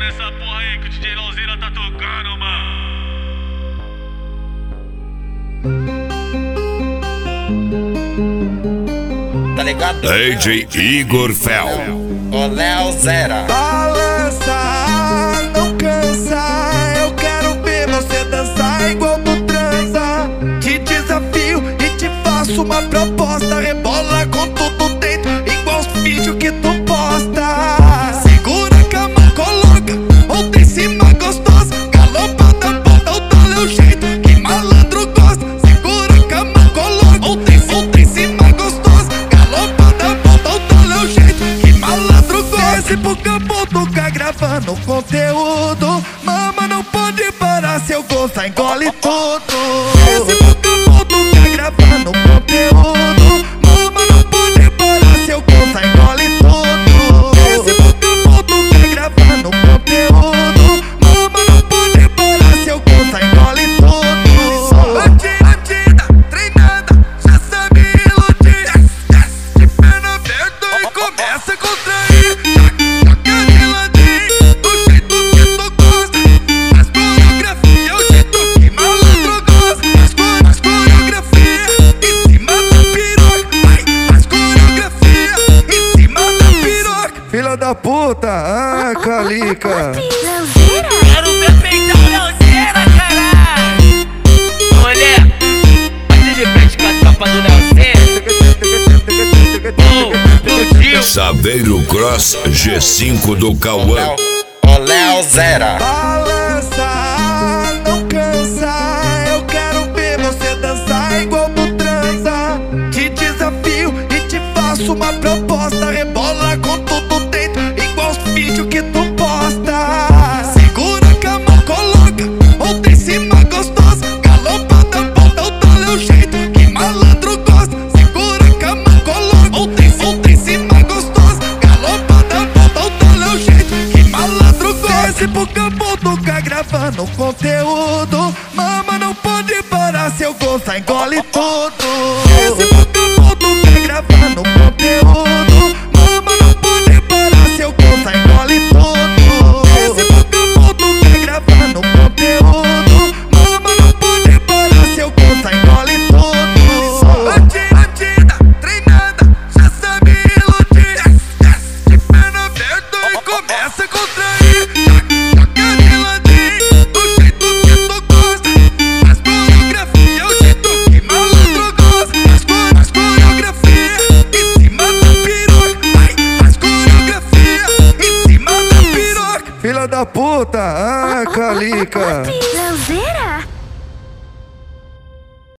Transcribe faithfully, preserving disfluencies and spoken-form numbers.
essa porra aí que o D J Lauzeira tá tocando, mano. Tá ligado? D J Igor Fel. Ô Léo Zera. Balança, não cansa. Eu quero ver você dançar igual tu transa. Te desafio e te faço uma proposta. Rebola com tudo dentro, igual os vídeos que tu posta. Segura que a mão coloca, ou em cima gostosa. Galopada, bota o dá o jeito que malandro gosta. Segura que a mão coloca, ou em cima gostosa. Galopada, bota o dá o jeito que malandro gosta. Desce pro campo, toca gravando conteúdo. Mama, não pode parar, se eu gostar engole tudo. Desce pro campo, toca gravando conteúdo. Mama, não pode parar, se eu gostar engole tudo. Desce pro campo, toca gravando conteúdo. Mama, não pode parar, se eu gostar engole tudo. Bandida, treinada, já sabe iludir. De perna aberta e começa a contrair. Filha da puta, ah, calica. Quero ver peitão Lauzeira, caralho. Mulher, bate de frente com a tropa do Lauzeira. Oh, tio. Saveiro Cross G cinco do Cauã. Ô Léo Zera. Balança, não cansa. Eu quero ver você dançar igual tu transa. Te desafio e te faço uma proposta. Rebola com tudo dentro, igual os vídeos que tu posta. Segura que a mão coloca, ou em cima gostosa. Galopada, bota o dá o jeito que malandro gosta. Segura que a mão coloca, ou em cima gostosa. Galopada, bota o dá o jeito que malandro gosta. Desce pro campo, toca gravando conteúdo. Mama, não pode parar, se eu gostar engole tudo. Desce pro campo, toca gravando conteúdo. Mama, não pode parar, se eu gostar engole tudo. Desce pro campo, toca gravando conteúdo. Mama, não pode parar, se eu gostar engole tudo. Bandida, treinada, já sabe iludir. De perna aberta e começa a contrair. Filha da puta, ah, calica. Lauzeira.